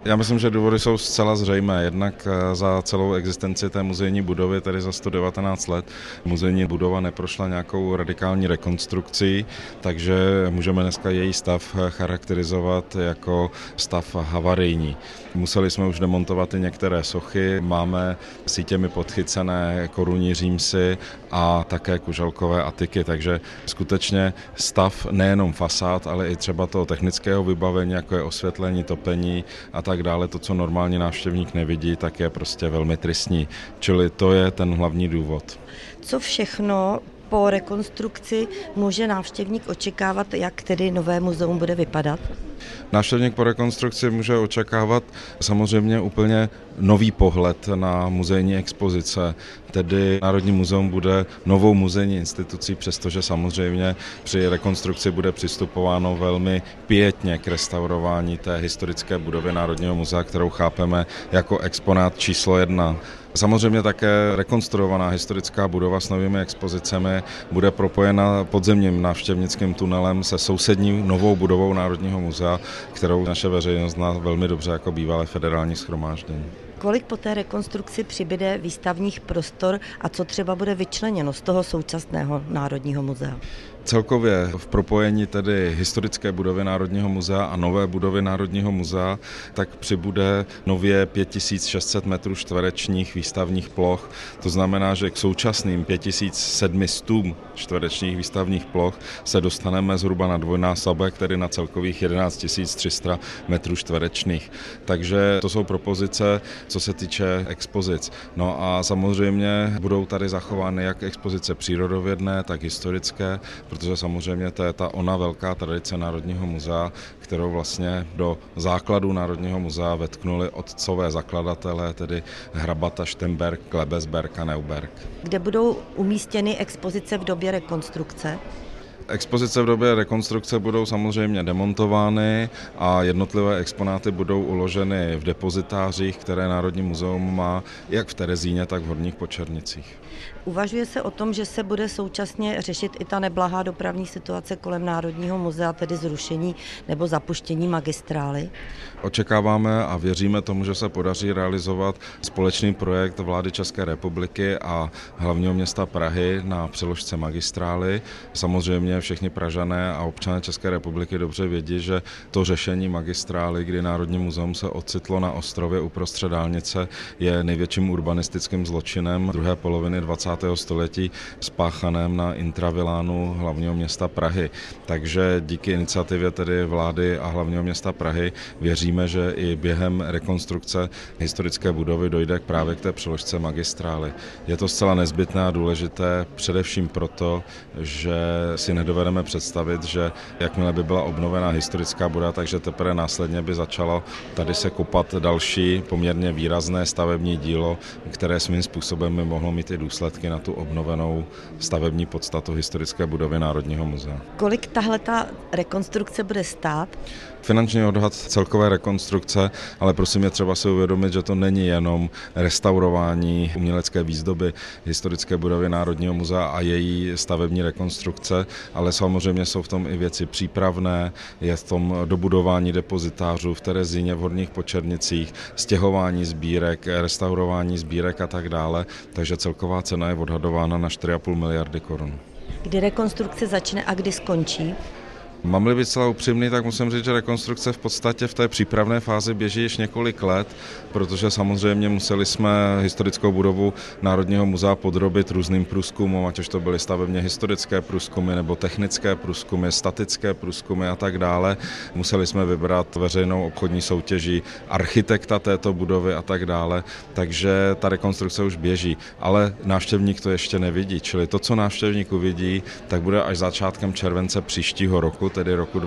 Já myslím, že důvody jsou zcela zřejmé. Jednak za celou existenci té muzejní budovy, tedy za 119 let, muzejní budova neprošla nějakou radikální rekonstrukcí, takže můžeme dneska její stav charakterizovat jako stav havarijní. Museli jsme už demontovat i některé sochy, máme sítěmi podchycené korunní římsy a také kuželkové atiky, takže skutečně stav nejenom fasád, ale i třeba toho technického vybavení, jako je osvětlení, topení a tak dále, to, co normální návštěvník nevidí, tak je prostě velmi tristní. Čili to je ten hlavní důvod. Co všechno po rekonstrukci může návštěvník očekávat, jak tedy nové muzeum bude vypadat? Návštěvník po rekonstrukci může očekávat samozřejmě úplně nový pohled na muzejní expozice, tedy Národní muzeum bude novou muzejní institucí, přestože samozřejmě při rekonstrukci bude přistupováno velmi pietně k restaurování té historické budovy Národního muzea, kterou chápeme jako exponát číslo 1. Samozřejmě také rekonstruovaná historická budova s novými expozicemi bude propojena podzemním návštěvnickým tunelem se sousední novou budovou Národního muzea, kterou naše veřejnost zná velmi dobře jako bývalé federální shromáždění. Kolik po té rekonstrukci přibyde výstavních prostor a co třeba bude vyčleněno z toho současného Národního muzea? Celkově v propojení tedy historické budovy Národního muzea a nové budovy Národního muzea tak přibude nově 5600 metrů čtverečních výstavních ploch. To znamená, že k současným 5700 čtverečních výstavních ploch se dostaneme zhruba na dvojnásobek, tedy na celkových 11 300 metrů čtverečných. Takže to jsou propozice, co se týče expozic. No a samozřejmě budou tady zachovány jak expozice přírodovědné, tak historické, protože samozřejmě to je ta ona velká tradice Národního muzea, kterou vlastně do základu Národního muzea vetknuli otcové zakladatelé, tedy Hrabata, Štemberk, Klebesberg a Neuberg. Kde budou umístěny expozice v době rekonstrukce? Expozice v době rekonstrukce budou samozřejmě demontovány a jednotlivé exponáty budou uloženy v depozitářích, které Národní muzeum má jak v Terezíně, tak v Horních Počernicích. Uvažuje se o tom, že se bude současně řešit i ta neblahá dopravní situace kolem Národního muzea, tedy zrušení nebo zapuštění magistrály? Očekáváme a věříme tomu, že se podaří realizovat společný projekt vlády České republiky a hlavního města Prahy na přeložce magistrály. Samozřejmě všichni Pražané a občané České republiky dobře vědí, že to řešení magistrály, kdy Národní muzeum se ocitlo na ostrově uprostřed dálnice, je největším urbanistickým zločinem druhé poloviny 20. století spáchaném na intravilánu hlavního města Prahy. Takže díky iniciativě tedy vlády a hlavního města Prahy věříme, že i během rekonstrukce historické budovy dojde právě k té přeložce magistrály. Je to zcela nezbytné a důležité především proto, že si nedovedeme představit, že jakmile by byla obnovena historická budova, takže teprve následně by začalo tady se kopat další poměrně výrazné stavební dílo, které svým způsobem by mohlo mít i důsledky na tu obnovenou stavební podstatu historické budovy Národního muzea. Kolik tahleta rekonstrukce bude stát? Finanční odhad celkové rekonstrukce, ale prosím je třeba si uvědomit, že to není jenom restaurování umělecké výzdoby historické budovy Národního muzea a její stavební rekonstrukce, ale samozřejmě jsou v tom i věci přípravné, je v tom dobudování depozitářů v Terezíně, v Horních Počernicích, stěhování sbírek, restaurování sbírek a tak dále, takže celková cena je odhadována na 4,5 miliardy korun. Kdy rekonstrukce začne a kdy skončí? Mám-li být celá upřímný, tak musím říct, že rekonstrukce v podstatě v té přípravné fázi běží již několik let, protože samozřejmě museli jsme historickou budovu Národního muzea podrobit různým průzkumům, ať už to byly stavebně historické průzkumy nebo technické průzkumy, statické průzkumy a tak dále. Museli jsme vybrat veřejnou obchodní soutěží architekta této budovy a tak dále, takže ta rekonstrukce už běží, ale návštěvník to ještě nevidí, čili to, co návštěvník uvidí, tak bude až začátkem července příštího roku, tedy roku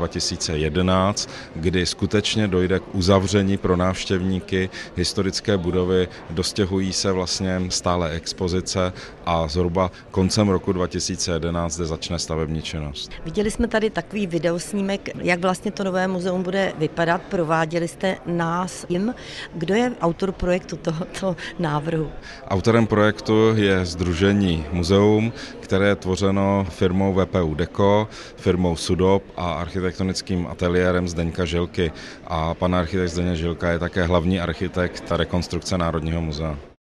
2011, kdy skutečně dojde k uzavření pro návštěvníky historické budovy, dostěhují se vlastně stále expozice a zhruba koncem roku 2011 zde začne stavební činnost. Viděli jsme tady takový videosnímek, jak vlastně to nové muzeum bude vypadat, prováděli jste nás jim. Kdo je autor projektu tohoto návrhu? Autorem projektu je Sdružení Muzeum, které je tvořeno firmou VPU Deco, firmou Sudop a architektonickým ateliérem Zdeňka Žilky. A pan architekt Zdeněk Žilka je také hlavní architekt rekonstrukce Národního muzea.